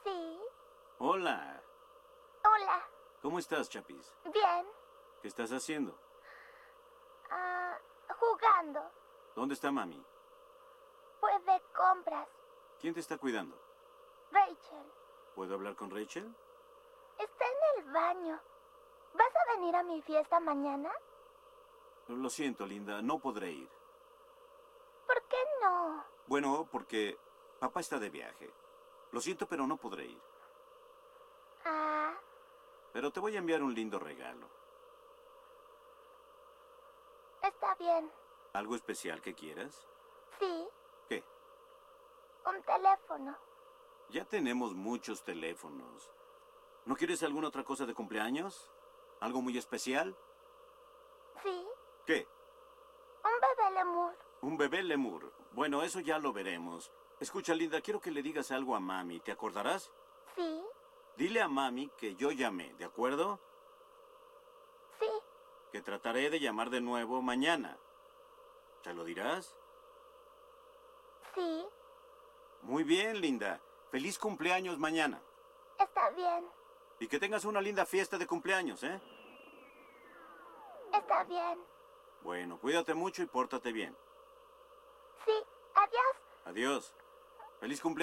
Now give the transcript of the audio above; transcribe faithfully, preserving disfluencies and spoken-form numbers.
Sí. Hola. Hola. ¿Cómo estás, Chapis? Bien. ¿Qué estás haciendo? Ah, jugando. ¿Dónde está mami? Fue de compras. ¿Quién te está cuidando? Rachel. ¿Puedo hablar con Rachel? Está en el baño. ¿Vas a venir a mi fiesta mañana? Lo siento, Linda, no podré ir. ¿Por qué no? Bueno, porque papá está de viaje. Lo siento, pero no podré ir. Ah, Pero te voy a enviar un lindo regalo. está bien. ¿Algo especial que quieras? Sí, ¿Qué? un teléfono. Ya tenemos muchos teléfonos. ¿No quieres alguna otra cosa de cumpleaños? ¿Algo muy especial? Sí, ¿Qué? un bebé lemur. Un bebé lemur. Bueno, eso ya lo veremos. Escucha, Linda, quiero que le digas algo a mami. ¿Te acordarás? Sí, Dile a mami que yo llamé, ¿de acuerdo? sí, Que trataré de llamar de nuevo mañana. ¿Te lo dirás? sí, Muy bien, Linda. Feliz cumpleaños mañana. está bien. Y que tengas una linda fiesta de cumpleaños, ¿eh? Está bien. Bueno, cuídate mucho y pórtate bien. Sí, adiós. Adiós. Feliz cumpleaños.